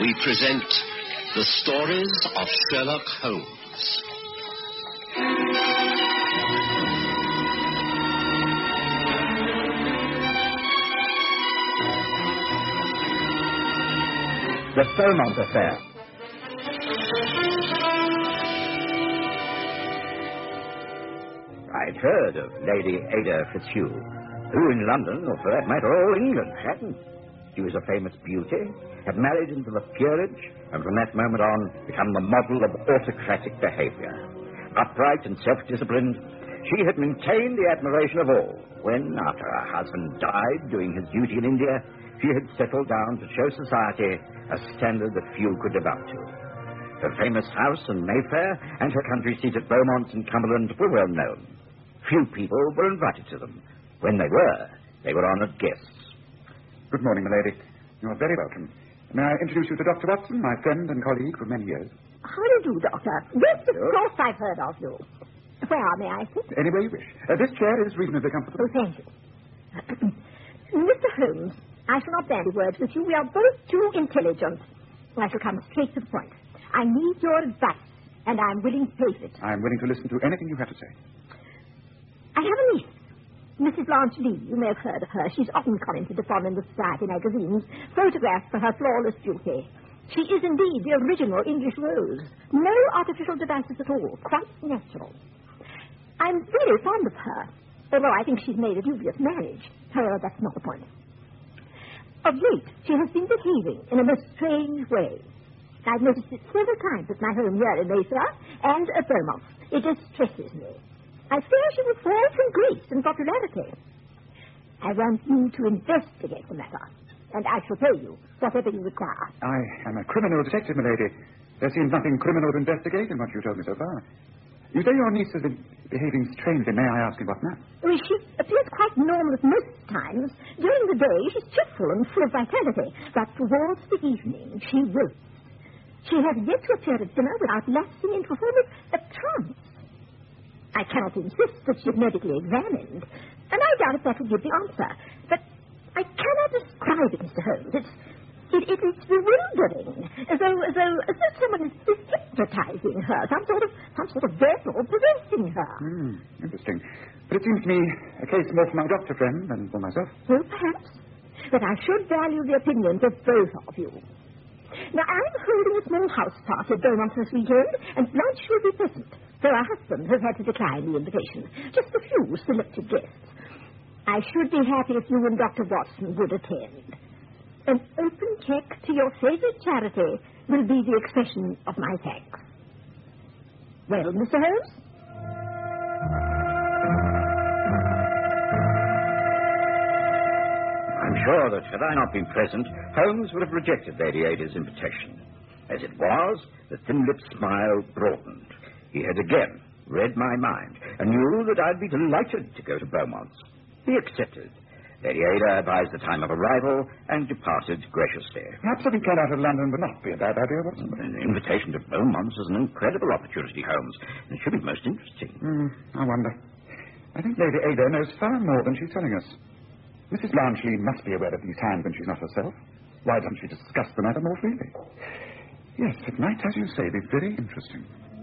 we present the stories of Sherlock Holmes. The Beaumont Affair. I'd heard of Lady Ada Fitzhugh, who in London, or for that matter all England, hadn't. She was a famous beauty, had married into the peerage, and from that moment on become the model of autocratic behavior. Upright and self-disciplined, she had maintained the admiration of all, when, after her husband died doing his duty in India, she had settled down to show society a standard that few could live up to. Her famous house in Mayfair and her country seat at Beaumont in Cumberland were well known. Few people were invited to them. When they were honoured guests. Good morning, my lady. You are very welcome. May I introduce you to Dr. Watson, my friend and colleague for many years? How do you do, Doctor? Yes, of course I've heard of you. Where may I sit? Anywhere you wish. This chair is reasonably comfortable. Oh, thank you. Mr. Holmes, I shall not bandy words with you. We are both too intelligent. I shall come straight to the point. I need your advice, and I'm willing to pay for it. I'm willing to listen to anything you have to say. I have a niece, Mrs. Blanche Lee. You may have heard of her. She's often commented upon in the society magazines, photographed for her flawless beauty. She is indeed the original English rose. No artificial devices at all. Quite natural. I'm very fond of her, although I think she's made a dubious marriage. However, that's not the point. Of late, she has been behaving in a most strange way. I've noticed it several times at my home here in Mayfair and at Beaumont. It distresses me. I fear she will fall from grace and popularity. I want you to investigate the matter, and I shall pay you whatever you require. I am a criminal detective, my lady. There seems nothing criminal to investigate in what you told me so far. You say your niece has been behaving strangely. May I ask in what manner? Well, she appears quite normal at most times. During the day, she's cheerful and full of vitality, but towards the evening, she wilts. She has yet to appear at dinner without lapsing into a form of trance. I cannot insist that she's medically examined, and I doubt if that will give the answer. But I cannot describe it, Mr. Holmes. It's bewildering, as though someone is hypnotizing her, some sort of vessel possessing her. Interesting. But it seems to me a case more for my doctor friend than for myself. Well, perhaps. But I should value the opinions of both of you. Now, I'm holding a small house party at Beaumont this weekend, and Blanche will be present, though her husband has had to decline the invitation. Just a few selected guests. I should be happy if you and Dr. Watson would attend. An open check to your favorite charity will be the expression of my thanks. Well, Mr. Holmes? I'm sure that had I not been present, Holmes would have rejected Lady Ada's invitation. As it was, the thin-lipped smile broadened. He had again read my mind and knew that I'd be delighted to go to Beaumont's. He accepted. Lady Ada advised the time of arrival and departed graciously. Perhaps a weekend out of London would not be a bad idea, Watson. An invitation to Beaumont's is an incredible opportunity, Holmes. It should be most interesting. I wonder. I think Lady Ada knows far more than she's telling us. Mrs. Blanche Lee must be aware of these times when she's not herself. Why doesn't she discuss the matter more freely? Yes, it might, as you say, be very interesting.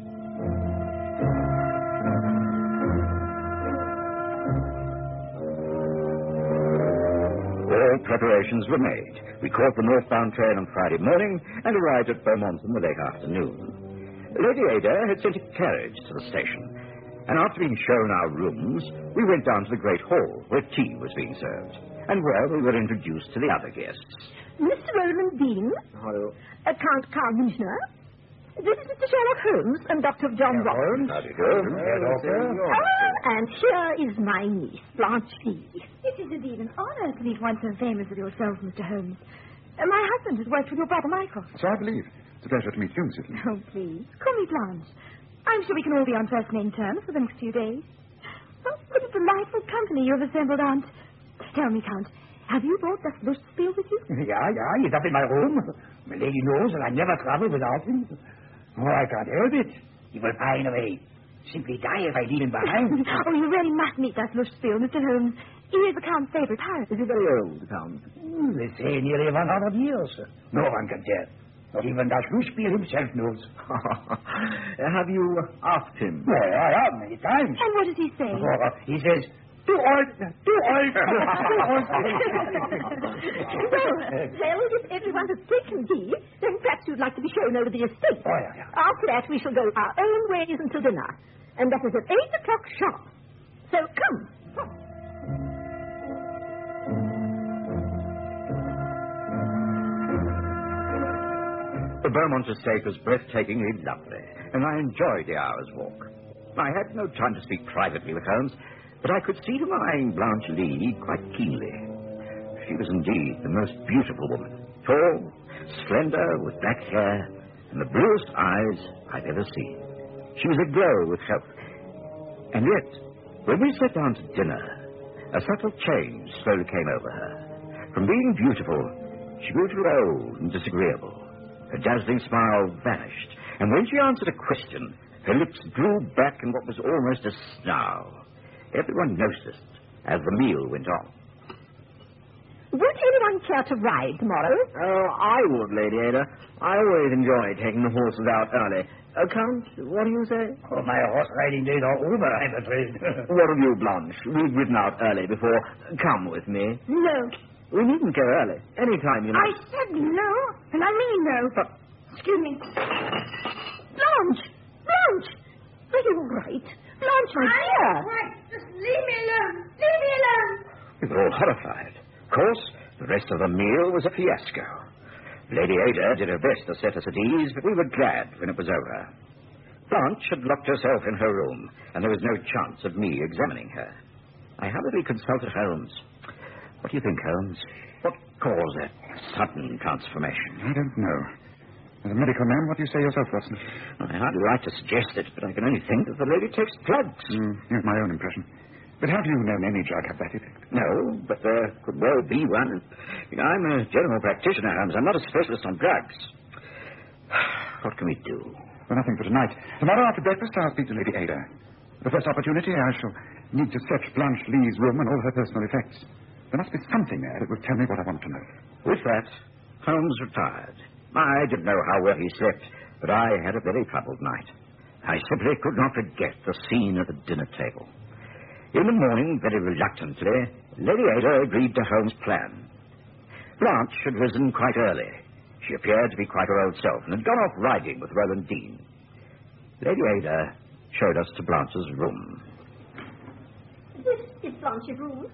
All preparations were made. We caught the northbound train on Friday morning and arrived at Beaumont in the late afternoon. Lady Ada had sent a carriage to the station, and after being shown our rooms, we went down to the great hall where tea was being served, and where we were introduced to the other guests. Mr. Roland Dean. Hello. Count Carl Münchner. This is Mr. Sherlock Holmes and Dr. John Watson. How do you do? And here is my niece, Blanche Lee. It is indeed an honor to meet one so famous as yourself, Mr. Holmes. My husband has worked with your brother Michael. So I believe. It's a pleasure to meet you, Mrs. Lee. Oh, please. Call me Blanche. I'm sure we can all be on first name terms for the next few days. Oh, what a delightful company you have assembled, Aunt. Tell me, Count, have you brought that Lustspiel with you? Yeah, he's up in my room. My lady knows that I never travel without him. Oh, I can't help it. He will pine away. Simply die if I leave him behind. Oh, you really must meet that Lustspiel, Mr. Holmes. He is the Count's favorite pirate. Is he very old, the Count? They say nearly 100 years. No one can tell. Not even das Schlussspiel himself knows. Have you asked him? Well, I have many times. And what does he say? Oh, he says, too old, too old, too old. Well, if everyone has taken tea, then perhaps you'd like to be shown over the estate. Oh, yeah. After that, we shall go our own ways until dinner. And that is at 8 o'clock sharp. So come. The Beaumont estate was breathtakingly lovely, and I enjoyed the hour's walk. I had no time to speak privately with Holmes, but I could see him eyeing Blanche Lee quite keenly. She was indeed the most beautiful woman, tall, slender, with black hair, and the bluest eyes I've ever seen. She was aglow with health. And yet, when we sat down to dinner, a subtle change slowly came over her. From being beautiful, she grew to old and disagreeable. Her dazzling smile vanished, and when she answered a question, her lips drew back in what was almost a snarl. Everyone noticed as the meal went on. Would anyone care to ride tomorrow? Oh, I would, Lady Ada. I always enjoy taking the horses out early. Count, what do you say? Oh, my horse riding days are over, I'm afraid. What of you, Blanche? We've ridden out early before. Come with me. No. We needn't go early. Any time, you know. I said no, and I mean no. Excuse me. Blanche! Blanche! Are you all right? Blanche, my dear. Right. Just leave me alone. Leave me alone. We were all horrified. Of course, the rest of the meal was a fiasco. Lady Ada did her best to set us at ease, but we were glad when it was over. Blanche had locked herself in her room, and there was no chance of me examining her. I hurriedly consulted Holmes. What do you think, Holmes? What caused that sudden transformation? I don't know. As a medical man, what do you say yourself, Watson? I hardly like to suggest it, but I can only think that the lady takes drugs. Here's my own impression. But have you known any drug have that effect? No, but there could well be one. You know, I'm a general practitioner, Holmes. I'm not a specialist on drugs. What can we do? Well, nothing for tonight. Tomorrow after breakfast, I'll speak to Lady Ada. The first opportunity, I shall need to search Blanche Lee's room and all her personal effects. There must be something there that will tell me what I want to know. With that, Holmes retired. I didn't know how well he slept, but I had a very troubled night. I simply could not forget the scene at the dinner table. In the morning, very reluctantly, Lady Ada agreed to Holmes' plan. Blanche had risen quite early. She appeared to be quite her old self and had gone off riding with Roland Dean. Lady Ada showed us to Blanche's room. This is Blanche's room.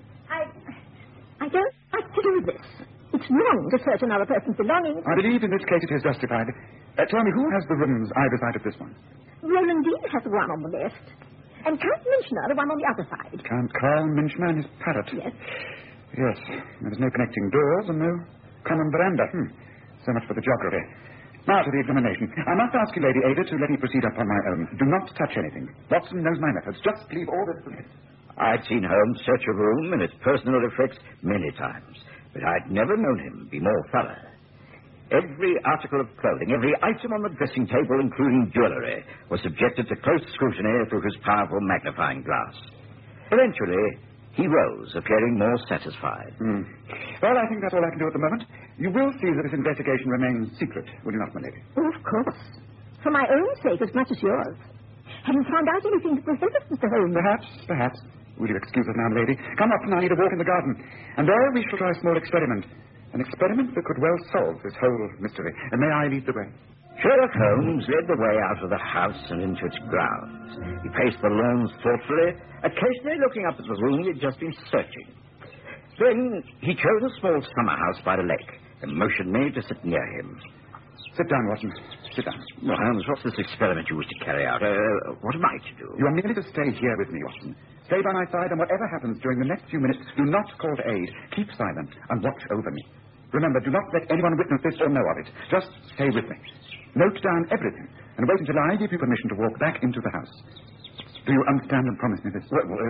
I don't like to do this. It's wrong to search another person's belongings. I believe in this case it is justified. Tell me, who has the rooms either side of this one? Roland Dean has the one on the left, and Count Minchner the one on the other side. Count Karl Minchner and his parrot. Yes. Yes. There was no connecting doors and no common veranda. So much for the geography. Now to the examination. I must ask you, Lady Ada, to let me proceed upon my own. Do not touch anything. Watson knows my methods. Just leave all this to me. I'd seen Holmes search a room and its personal effects many times, but I'd never known him be more thorough. Every article of clothing, every item on the dressing table, including jewellery, was subjected to close scrutiny through his powerful magnifying glass. Eventually, he rose, appearing more satisfied. Well, I think that's all I can do at the moment. You will see that this investigation remains secret, will you not, my lady? Oh, of course. For my own sake as much as yours. Have you found out anything to prohibit us, Mr. Holmes? Perhaps. Will you excuse us now, lady? Come up and I need a walk in the garden. And there we shall try a small experiment. An experiment that could well solve this whole mystery. And may I lead the way? Sherlock Holmes led the way out of the house and into its grounds. He paced the lawns thoughtfully, occasionally looking up at the room he had just been searching. Then he chose a small summer house by the lake and motioned me to sit near him. Sit down, Watson. Sit down. Well, Holmes, what's this experiment you wish to carry out? What am I to do? You are merely to stay here with me, Watson. Stay by my side, and whatever happens during the next few minutes, do not call to aid. Keep silent and watch over me. Remember, do not let anyone witness this or know of it. Just stay with me. Note down everything, and wait until I give you permission to walk back into the house. Do you understand and promise me this?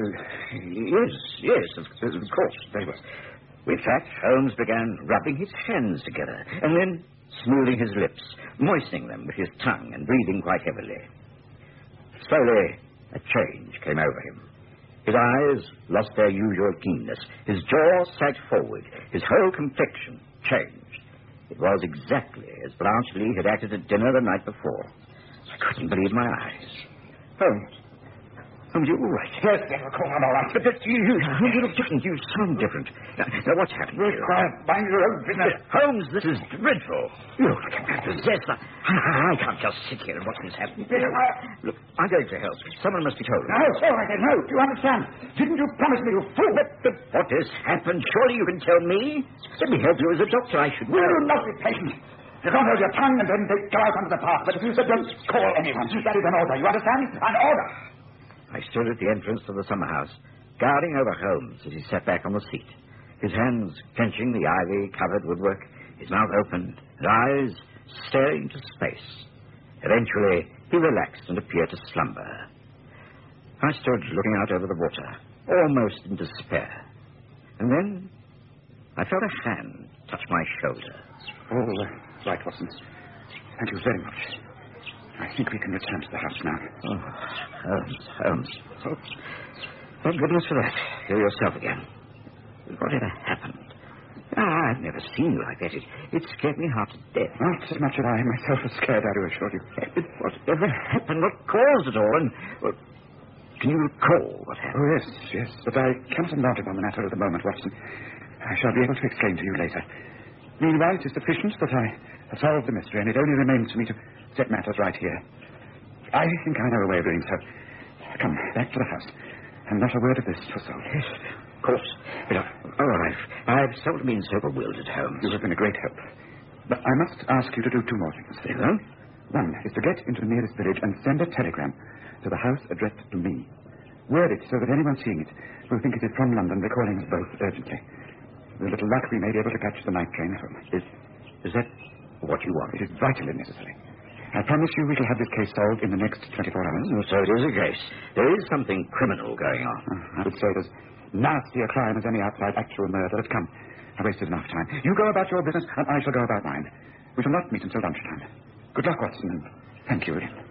Yes, of course. Very well. With that, Holmes began rubbing his hands together, and then smoothing his lips, moistening them with his tongue, and breathing quite heavily. Slowly, a change came over him. His eyes lost their usual keenness. His jaw sagged forward. His whole complexion changed. It was exactly as Blanche Lee had acted at dinner the night before. I couldn't believe my eyes. Holmes, you're all right. Yes, General Cole, I'm all right. But You look different. You sound different. Now what's happened? Quiet, mind your own business. Holmes, this is dreadful. You can't possess that. I can't just sit here and watch this happen. Look, I'm going to help. Someone must be told. No, all right, no. Do you understand? Didn't you promise me, you fool? But what has happened? Surely you can tell me. Let me help you as a doctor. I should know. Will you not be patient? You can't hold your tongue and then go out onto the path. But don't call anyone. That is an order. You understand? An order. I stood at the entrance to the summer house, guarding over Holmes as he sat back on the seat, his hands clenching the ivy-covered woodwork, his mouth open, and eyes staring into space. Eventually, he relaxed and appeared to slumber. I stood looking out over the water, almost in despair. And then I felt a hand touch my shoulder. Oh, right, Watson. Thank you very much. I think we can return to the house now. Oh, Holmes. Oh, thank goodness for that. You're yourself again. Whatever happened? I've never seen you like that. It scared me half to death. Not as much as I myself was scared, I do assure you. Whatever happened? What caused it all? And can you recall what happened? Oh, yes. But I cannot enlarge upon the matter at the moment, Watson. I shall be able to explain to you later. Meanwhile, it is sufficient that I have solved the mystery, and it only remains for me to set matters right here. I think I know a way of doing so. Come, back to the house. And not a word of this to Sol. Yes, of course. But, I've seldom been so bewildered, Holmes. You have been a great help. But I must ask you to do two more things. Hello? One is to get into the nearest village and send a telegram to the house addressed to me. Word it so that anyone seeing it will think it is from London, recalling us both urgently. With a little luck, we may be able to catch the night train home. Is that what you want? It is vitally necessary. I promise you we shall have this case solved in the next 24 hours. So it is a case. There is something criminal going on. I would say it as nasty a crime as any outside actual murder. But come, I wasted enough time. You go about your business, and I shall go about mine. We shall not meet until lunchtime. Good luck, Watson, and thank you again.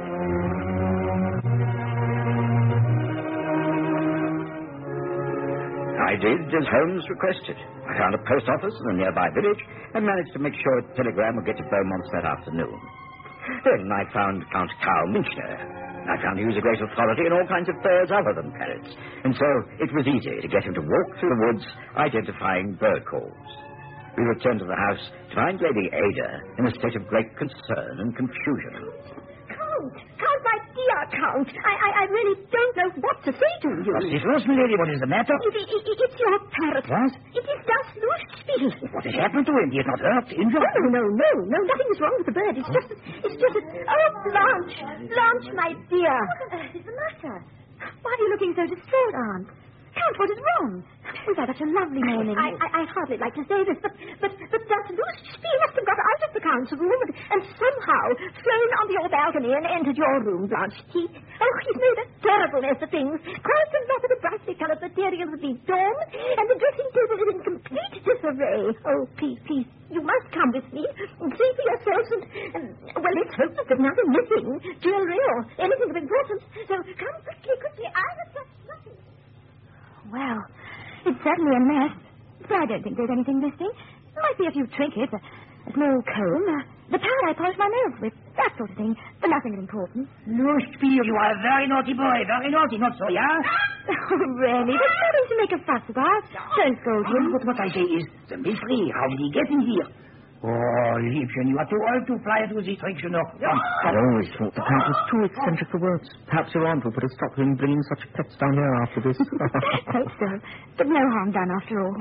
I did as Holmes requested. I found a post office in a nearby village and managed to make sure a telegram would get to Beaumont that afternoon. Then I found Count Karl Minchner. I found he was a great authority in all kinds of birds other than parrots, and so it was easy to get him to walk through the woods identifying bird calls. We returned to the house to find Lady Ada in a state of great concern and confusion. Count, my dear Count, I really don't know what to say to you. What's this, Rosen lady? What is the matter? It's your parrot. What? It is Das Lustspiel. What has happened to him? He is not hurt, injured? No, nothing is wrong with the bird. It's just Oh, Blanche, my dear. What on earth is the matter? Why are you looking so distraught, Aunt? Count, what is wrong? We've had such a lovely morning. I hardly like to say this, but Das Lustspiel must have got out of the Count's room and somehow flown onto your balcony and entered your room, Blanche. He's made a terrible mess of things. Quite a lot of the brightly coloured materials have been torn, and the dressing table is in complete disarray. Oh, please, you must come with me and see for yourselves, and let's hope that there's nothing missing, jewelry or anything of importance. So come quickly. I have just nothing. Well, it's certainly a mess. But I don't think there's anything missing. There might be a few trinkets, a small comb, the pad I polish my nails with, that sort of thing, but nothing of importance. Lustspiel, you are a very naughty boy. Very naughty, not so, yeah? Oh, really? There's nothing to make a fuss about. Don't scold him. But what I say is, the mystery, how did he get in here? Oh, Liebchen, you are too old to fly into these tricks, you know. I always thought the Count was too eccentric for words. Perhaps your aunt will put a stop to him bringing such pets down here after this. Hope so. But no harm done after all.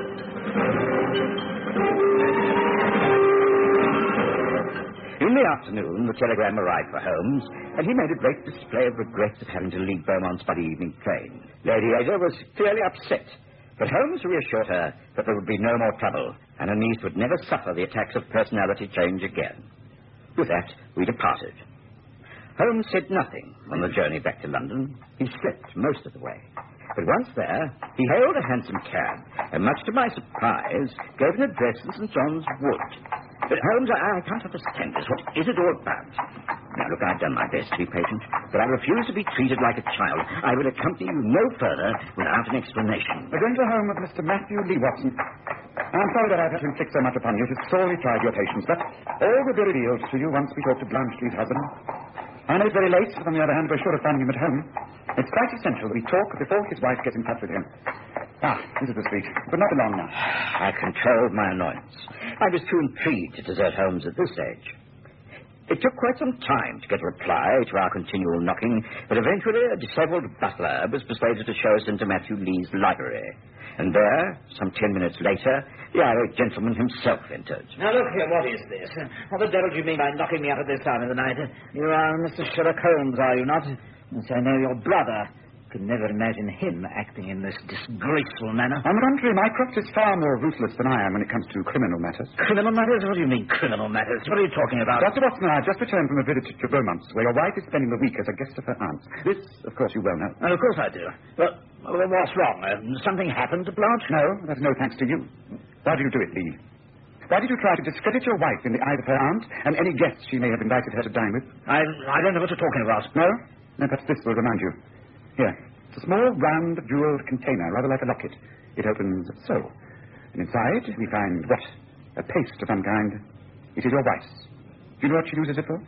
In the afternoon, the telegram arrived for Holmes, and he made a great display of regret at having to leave Beaumont's by the evening train. Lady Ada was clearly upset, but Holmes reassured her that there would be no more trouble, and her niece would never suffer the attacks of personality change again. With that, we departed. Holmes said nothing on the journey back to London. He slept most of the way. But once there, he hailed a hansom cab, and much to my surprise, gave an address in St. John's Wood. But, Holmes, I can't understand this. What is it all about? Now, look, I've done my best to be patient, but I refuse to be treated like a child. I will accompany you no further without an explanation. We're going to the home of Mr. Matthew Lee Watson. I'm sorry that I've had to inflict so much upon you. It has sorely tried your patience, but all will be revealed to you once we talk to Blanche Lee's husband. I know it's very late, but on the other hand, we're sure of finding him at home. It's quite essential that we talk before his wife gets in touch with him. This is the street. But not long now. I controlled my annoyance. I was too intrigued to desert Holmes at this stage. It took quite some time to get a reply to our continual knocking, but eventually a disheveled butler was persuaded to show us into Matthew Lee's library. And there, some 10 minutes later, the irate gentleman himself entered. Now, look here, what is this? What the devil do you mean by knocking me out at this time of the night? You are Mr. Sherlock Holmes, are you not? Yes, I know your brother. Could never imagine him acting in this disgraceful manner. On the contrary, Mycroft is far more ruthless than I am when it comes to criminal matters. Criminal matters? What do you mean, criminal matters? What are you talking about? Dr. Watson and I have just returned from a visit to Beaumont's, where your wife is spending the week as a guest of her aunt's. This, of course, you well know. Of course I do. Well, what's wrong? Something happened to Blanche? No, that's no thanks to you. Why did you do it, Lee? Why did you try to discredit your wife in the eyes of her aunt and any guests she may have invited her to dine with? I don't know what you're talking about. No? No, perhaps this will remind you. Here. It's a small, round, jewelled container, rather like a locket. It opens so. And inside, we find what? A paste of some kind. It is your wife's. Do you know what she uses it for?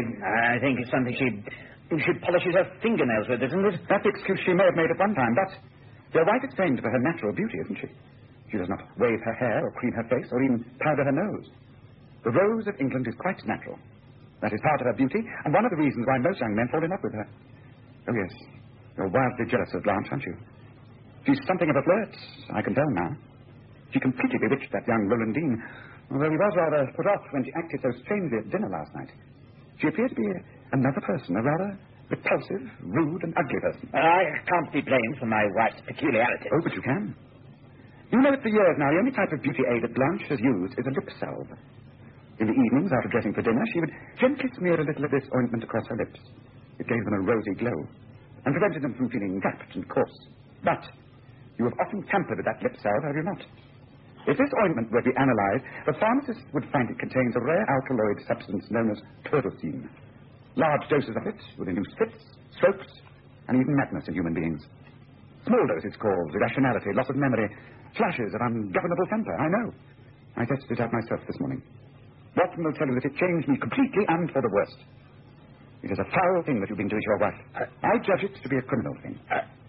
I think it's something she polishes her fingernails with, isn't it? That's the excuse she may have made at one time, but your wife is famed for her natural beauty, isn't she? She does not wave her hair or cream her face or even powder her nose. The Rose of England is quite natural. That is part of her beauty, and one of the reasons why most young men fall in love with her. Oh, yes. You're wildly jealous of Blanche, aren't you? She's something of a flirt, I can tell now. She completely bewitched that young Roland Dean, although he was rather put off when she acted so strangely at dinner last night. She appeared to be another person, a rather repulsive, rude, and ugly person. I can't be blamed for my wife's peculiarity. Oh, but you can. You know that for years now, the only type of beauty aid that Blanche has used is a lip salve. In the evenings, after dressing for dinner, she would gently smear a little of this ointment across her lips. It gave them a rosy glow and prevented them from feeling wrapped and coarse. But you have often tampered with that lip salve, have you not? If this ointment were to be analyzed, the pharmacist would find it contains a rare alkaloid substance known as tyrosine. Large doses of it would induce fits, strokes, and even madness in human beings. Small doses cause irrationality, loss of memory, flashes of ungovernable temper, I know. I tested it out myself this morning. Watson will tell you that it changed me completely and for the worst. It is a foul thing that you've been doing to your wife. I judge it to be a criminal thing.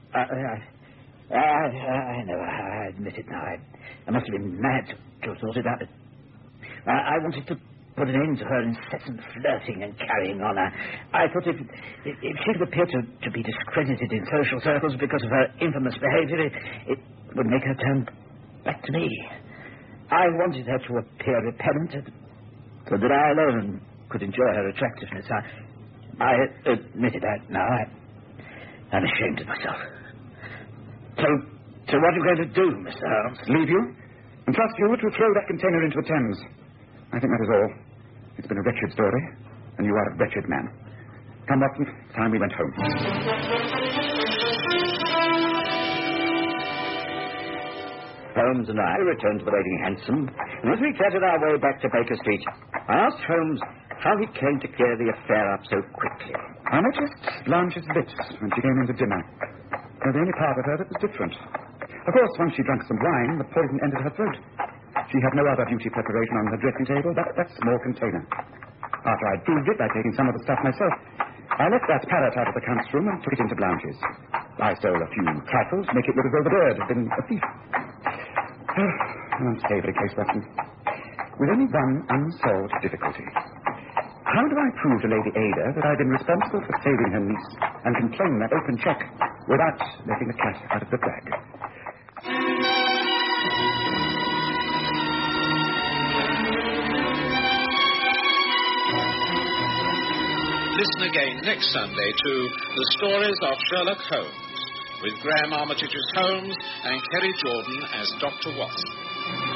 I know. I admit it now. I must have been mad to have thought it out. I wanted to put an end to her incessant flirting and carrying on. I thought if she could appear to be discredited in social circles because of her infamous behavior, it would make her turn back to me. I wanted her to appear repellent, so that I alone could enjoy her attractiveness. I admit it now. I'm ashamed of myself. So what are you going to do, Mr. Holmes? Leave you? And trust you to throw that container into the Thames. I think that is all. It's been a wretched story, and you are a wretched man. Come, Watson, time we went home. Holmes and I returned to the waiting hansom, and as we clattered our way back to Baker Street, I asked Holmes how he came to clear the affair up so quickly. I noticed Blanche's lips when she came in to dinner. They're the only part of her that was different. Of course, once she drank some wine, the poison entered her throat. She had no other beauty preparation on her dressing table but that small container. After I'd proved it by taking some of the stuff myself, I left that parrot out of the count's room and took it into Blanche's. I stole a few trifles to make it look as though the bird had been a thief. Unsavory case, Watson. With only one unsolved difficulty. How do I prove to Lady Ada that I've been responsible for saving her niece and can claim that open check without letting the cat out of the bag? Listen again next Sunday to The Stories of Sherlock Holmes, with Graham Armitage as Holmes and Kerry Jordan as Dr. Watson.